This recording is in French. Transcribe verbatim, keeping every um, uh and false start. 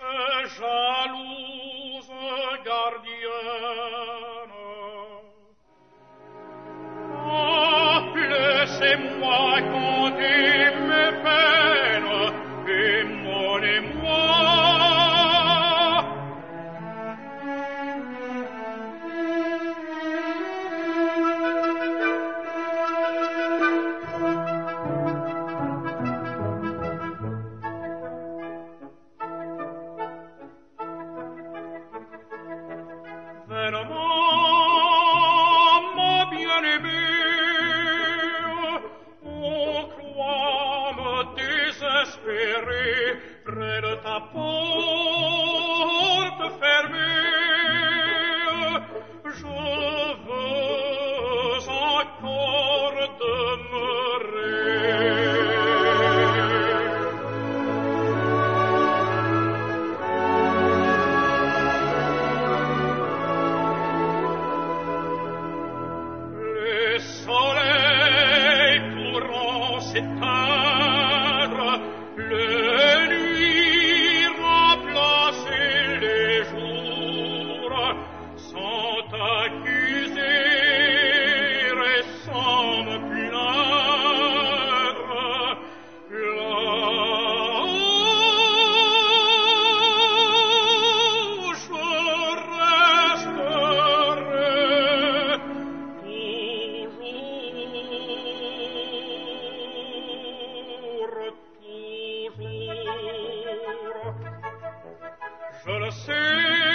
jalouse gardienne. Ah, laissez-moi compter mes peines et mon émoi. Vainement, ma bien-aimée, on croit me désespérer près de ta porte fermée. Je veux encore demeurer. Le soleil pourront s'éteindre, le nuit remplacer les jours, sans t'accuser et sans me plaindre. Là, je resterai toujours, toujours. Je le sais.